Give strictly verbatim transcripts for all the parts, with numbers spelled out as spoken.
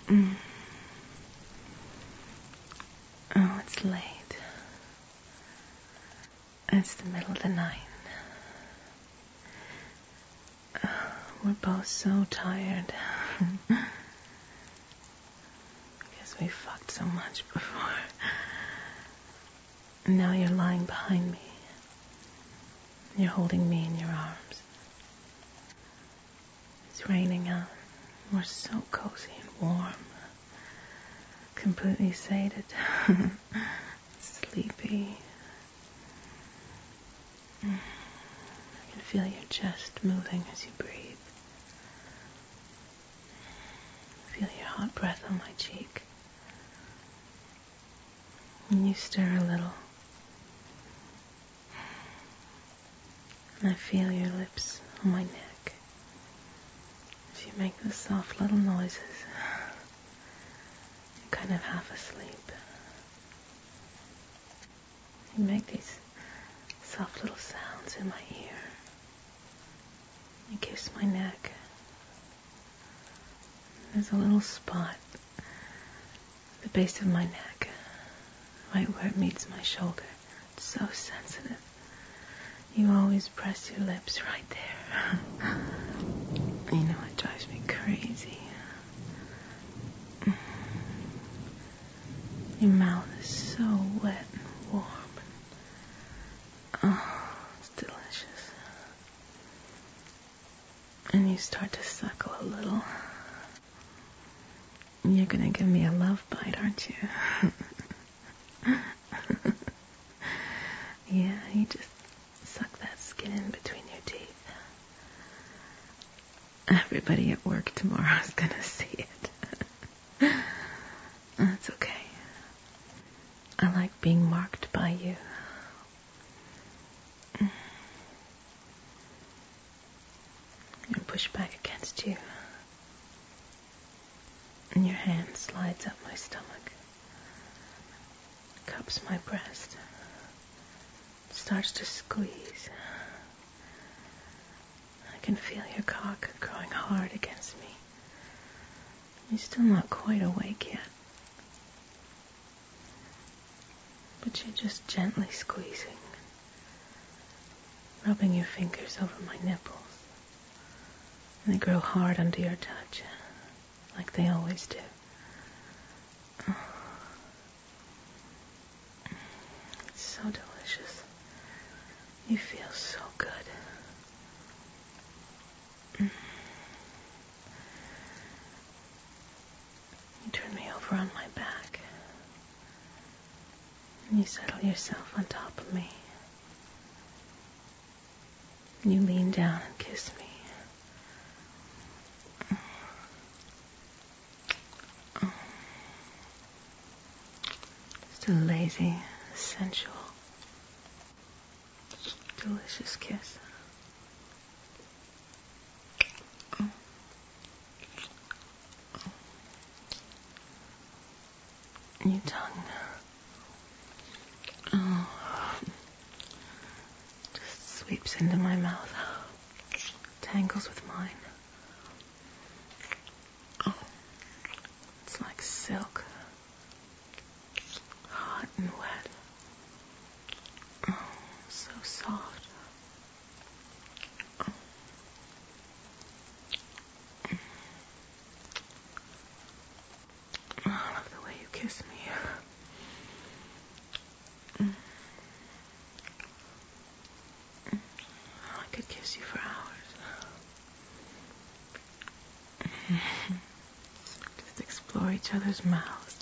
Mm. Oh, it's late. It's the middle of the night. Oh, we're both so tired. Because we fucked so much before. And now you're lying behind me. You're holding me in your arms. It's raining out. We're so cozy and warm. Completely sated. Sleepy. I can feel your chest moving as you breathe. Feel your hot breath on my cheek. And you stir a little. And I feel your lips on my neck as you make the soft little noises. You're kind of half asleep. You make these soft little sounds in my ear. You kiss my neck. There's a little spot at the base of my neck, right where it meets my shoulder. It's so sensitive. You always press your lips right there. You know, it drives me crazy. Your mouth is so wet and warm. Oh, it's delicious. And you start to suckle a little. You're gonna give me a love bite, aren't you? Yeah, you just suck that skin in between your teeth. Everybody at work tomorrow is gonna see it. That's okay. I like being marked by you. And push back against you. And your hand slides up my stomach. Cups my breast. Starts to squeeze. I can feel your cock growing hard against me. You're still not quite awake yet. But you're just gently squeezing. Rubbing your fingers over my nipples. And they grow hard under your touch. Like they always do. Oh. It's so delicious. You feel so good. Mm. You turn me over on my back. And you settle yourself on top of me. And you lean down and kiss me. Oh. Just a lazy, sensual, delicious kiss. Oh. Oh. And your tongue. Oh. Just sweeps into my mouth. Tangles with mine. Oh. It's like silk. Hot and wet. Oh, so soft. Oh. I love the way you kiss me. Mm. I could kiss you for hours. Just explore each other's mouths.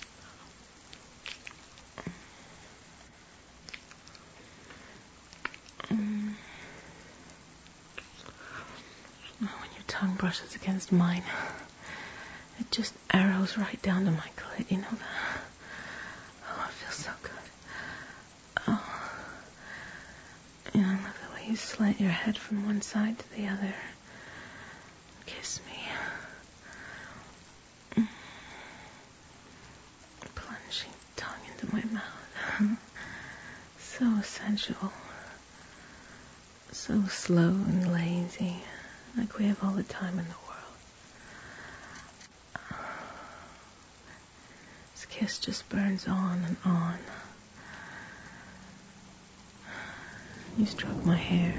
Mm. When your tongue brushes against mine, it just arrows right down to my clit, you know that? Oh, it feels so good. Oh. Yeah, I love the way you slant your head from one side to the other. Kiss me. Mm. Plunging tongue into my mouth. So sensual. So slow and lazy. Like we have all the time in the world. kiss just burns on and on. You stroke my hair,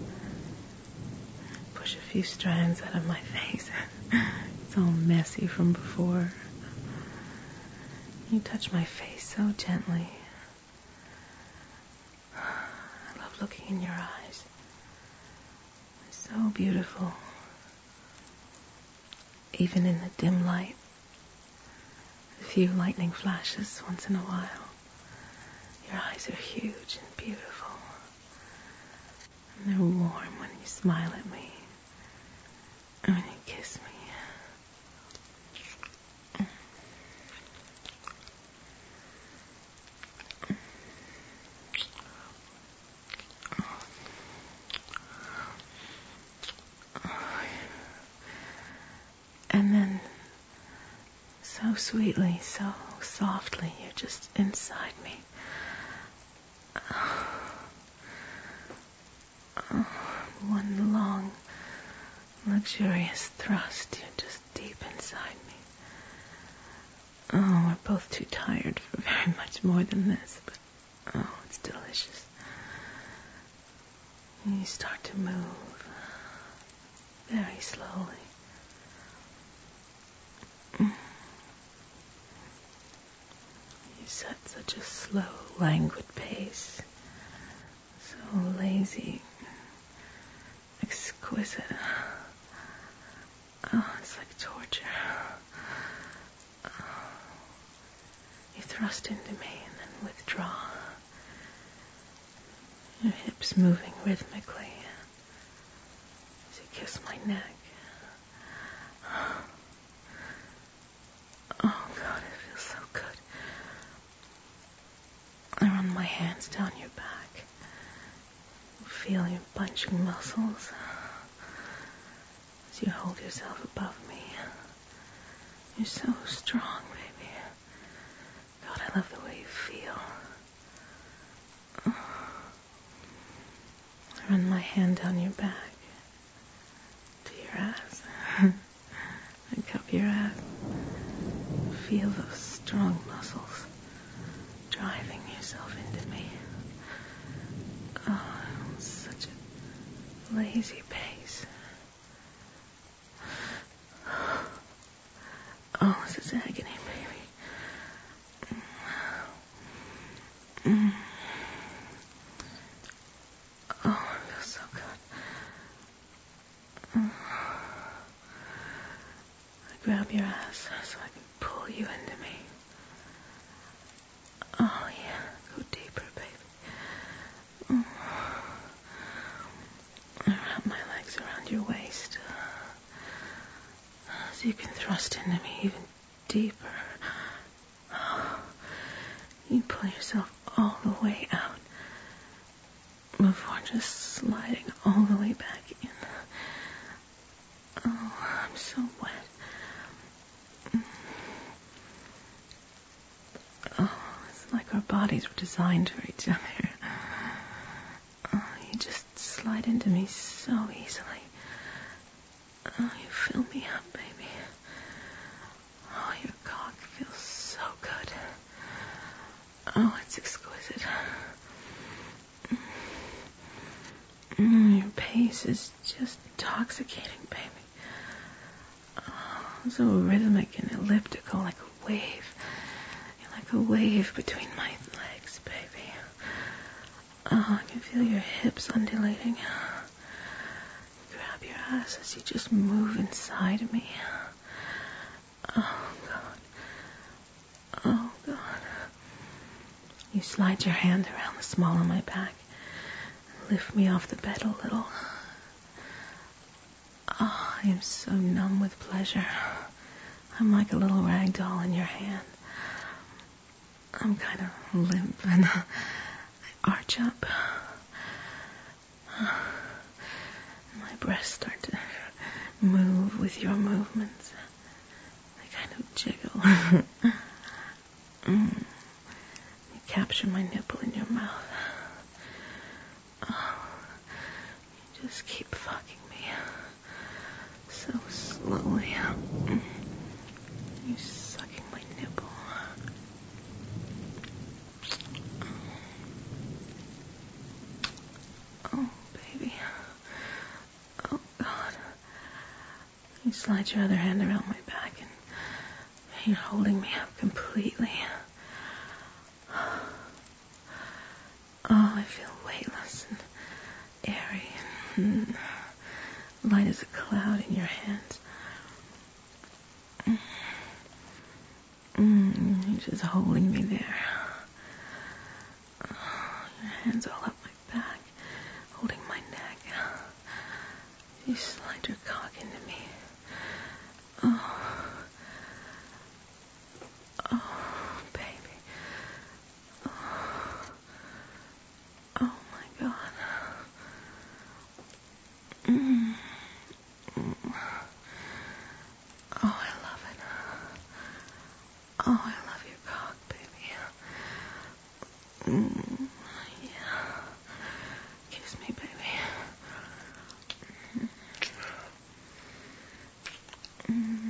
push a few strands out of my face. It's all messy from before. You touch my face so gently. I love looking in your eyes. They're so beautiful. Even in the dim light. A few lightning flashes once in a while. Your eyes are huge and beautiful. And they're warm when you smile at me. And when you kiss me. And then, so sweetly, so softly, you're just inside me. Oh, oh, one long, luxurious thrust. You're just deep inside me. Oh, we're both too tired for very much more than this, but oh, it's delicious. And you start to move very slowly. You set such a slow, languid pace. So lazy, exquisite. Oh, it's like torture. Oh. You thrust into me and then withdraw. Your hips moving rhythmically as you kiss my neck. Oh, God, it feels so good. I run my hands down your back. Feel your bunching muscles as you hold yourself above me. You're so strong, baby. God, I love the way you feel. I run my hand down your back to your ass. I cup your ass. Feel those strong muscles driving yourself into me. Oh, such a lazy pace. Oh, this is agony, baby. Mm. Oh, it feels so good. Mm. I grab your ass so I can pull you into me. Oh, yeah. Go deeper, baby. Mm. I wrap my legs around your waist so you can thrust into me even deeper. Oh. You pull yourself all the way out before just sliding all the way back in. Oh, I'm so wet. Oh, it's like our bodies were designed for each other. Oh, you just slide into me so easily. Oh, you fill me up, baby. Oh, your cock feels so good. Oh, it's exquisite. Mm, your pace is just intoxicating, baby. Oh, so rhythmic and elliptical, like a wave. You're like a wave between my legs, baby. Oh, I can feel your hips undulating. Grab your ass as you just move inside of me. Oh, God. Oh, God. You slide your hand around the small of my back and lift me off the bed a little. Oh, I am so numb with pleasure. I'm like a little rag doll in your hand. I'm kind of limp and I arch up. My breasts start to move with your movements. They kind of jiggle. mm. You capture my nipple in your mouth. Oh, you just keep fucking me so slowly. You sucking my nipple. slide your other hand around my back and you're holding me up completely. Oh, I feel weightless and airy and light as a cloud in your hands. Mm, you're just holding me there. Oh, your hands all up my back, holding my neck. You slide your cock into me. Oh, oh, baby. Oh, oh my God. Mm. Mm. Oh, I love it. Oh, I love your cock, baby. Mm. Yeah. Kiss me, baby. Mm.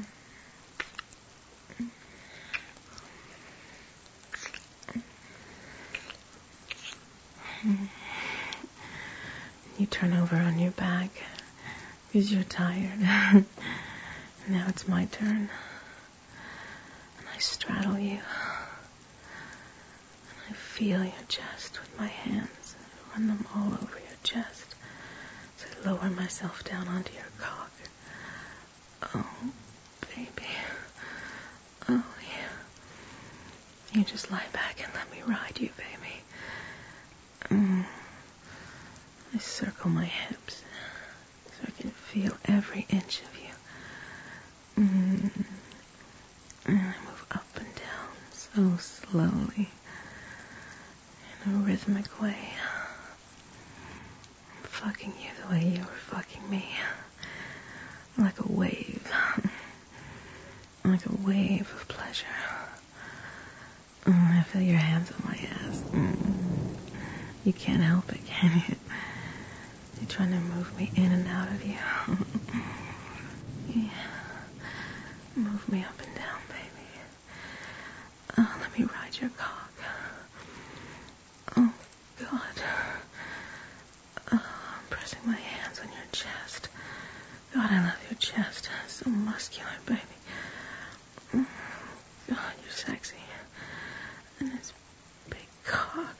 Mm. You turn over on your back because you're tired. Now it's my turn. And I straddle you. And I feel your chest with my hands. I run them all over your chest. So I lower myself down onto your cock. Oh, baby. Oh, yeah. You just lie back and let me ride you, baby. Mm. I circle my hips so I can feel every inch of you. Mm. And I move up and down so slowly in a rhythmic way. I'm fucking you the way you were fucking me. Like a wave. Like a wave of pleasure. Mm, I feel your hands on my ass. Mm. You can't help it, can you? You're trying to move me in and out of you. Yeah. Move me up and down, baby. Oh, let me ride your cock. Oh, God. Oh, I'm pressing my hands on your chest. God, I love your chest. It's so muscular, baby. God, you're sexy. And this big cock.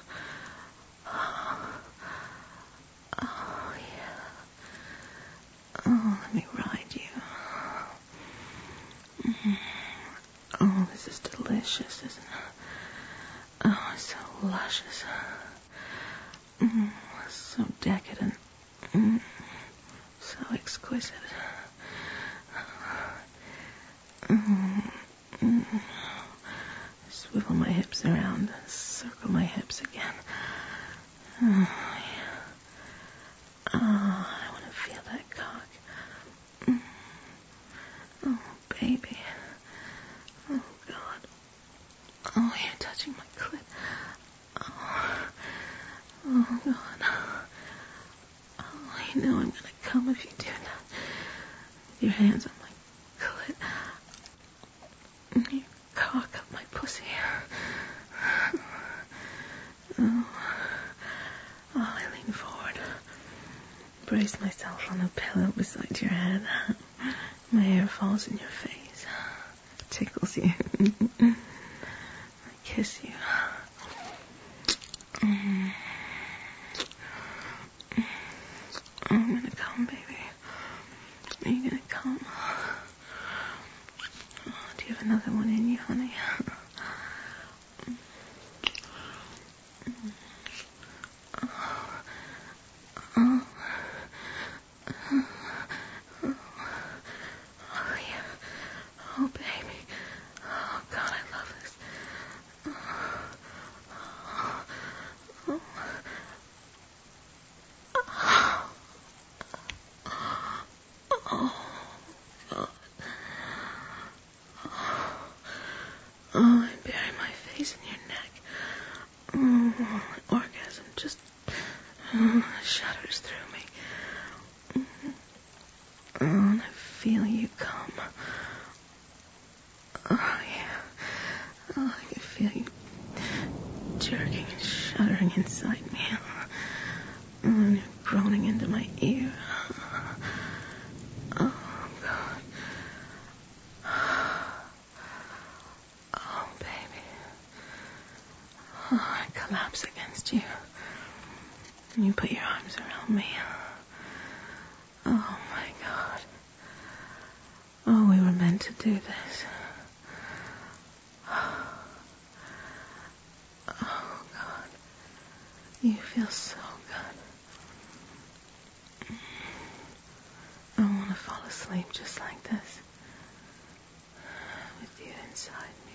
Oh, oh yeah. Oh, let me ride you. Mm-hmm. Oh, this is delicious, isn't it? Oh, it's so luscious. Mm, so decadent. Mm, so exquisite. Mm, mm. Swivel my hips around, circle my hips again. Oh, yeah. Oh, I want to feel that cock. Mm. Oh, baby. Oh, God. Oh, you're touching my clit. Oh, oh God. Oh, you know I'm gonna come if you do that. Your hands on my clit. You cock up my pussy. Oh. Oh, I lean forward. Brace myself on the pillow beside your head. My hair falls in your face. Tickles you. I kiss you. Mm. I'm gonna come, baby. Are you gonna come? Oh, do you have another one in you, honey? Oh, oh, oh, yeah. Oh, baby. Oh, God, I love this. Oh, oh, oh, God. Oh, I bury my face in your neck. Oh, orgasm just oh, shudders through me. Oh, and I feel you come. Oh, yeah. Oh, I can feel you jerking and shuddering inside me. Oh, and you're groaning into my ear. Oh, God. Oh, I collapse against you. And you put your arms around me. Oh, my God. Oh, we were meant to do this. Oh, God. You feel so good. I want to fall asleep just like this. With you inside me.